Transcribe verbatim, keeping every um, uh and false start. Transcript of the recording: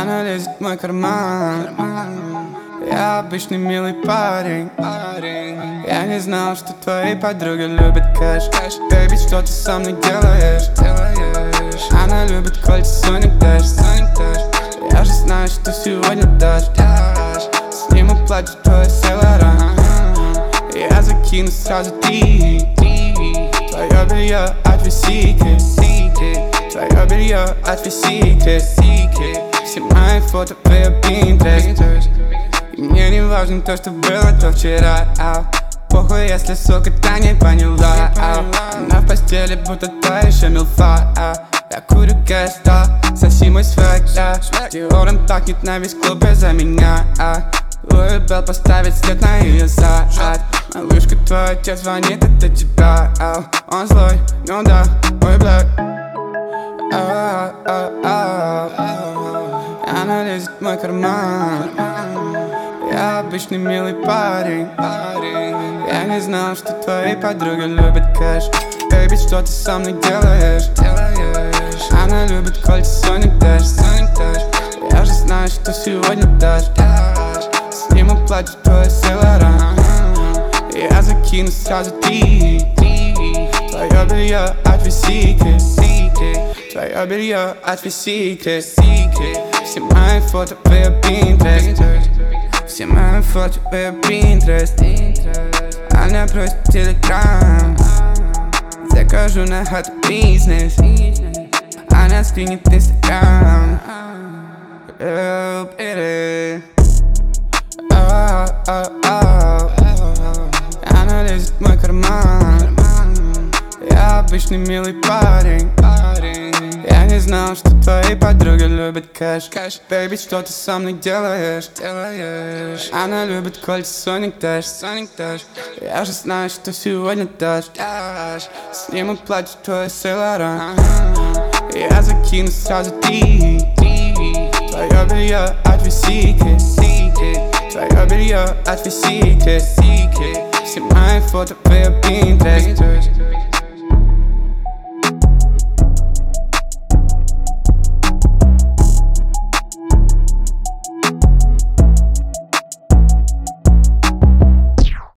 Она лезет в мой карман. Я обычный милый парень. Я не знал, что твои подруги любят кэш. Бэйби, что ты со мной делаешь? Она любит кольца Sonic Dash. Я же знаю, что сегодня дашь. Сниму платье твое Saint-Laurent. Я закину сразу три. Твое белье от Висики. Твое белье от Висики. Все мои фото в ее Pinterest. И мне не важно то, что было то вчера. Похуй, если, сука, та не поняла. Она в постели, будто та еще милфа. Я курю кэш, да, соси мой свек, да. Диором пахнет на весь клуб из-за меня. Луи Белл поставит след на ее зад. Малышка, твой отец звонит, это тебя. Он злой, ну да, ой, блядь. Она лезет в мой карман. Я обычный милый парень. Я не знал, что твои подруги любят кэш. Бэйби, что ты со мной делаешь? Она любит кольца Sonic Dash. Я же знаю, что сегодня дашь. Сниму платье твое Saint-Laurent. Я закину сразу три. Твое белье от Висики. Твое белье от Висики. Все мои фото в ее Pinterest. Все мои фото в ее Pinterest. Она просит телеграм. Закажу на хату бизнес. Она скринит инстаграм. Она лезет в мой карман. Я обычный милый парень. Я не знал, что твои подруги любят кэш. Бэйби, что ты со мной делаешь? Она любит кольца Sonic Dash. Я же знаю, что сегодня дашь. Сниму платье твое Saint-Laurent. Я закину сразу три. Твое белье от Висики. Твое белье от Висики. Все мои фото в ее Pinterest.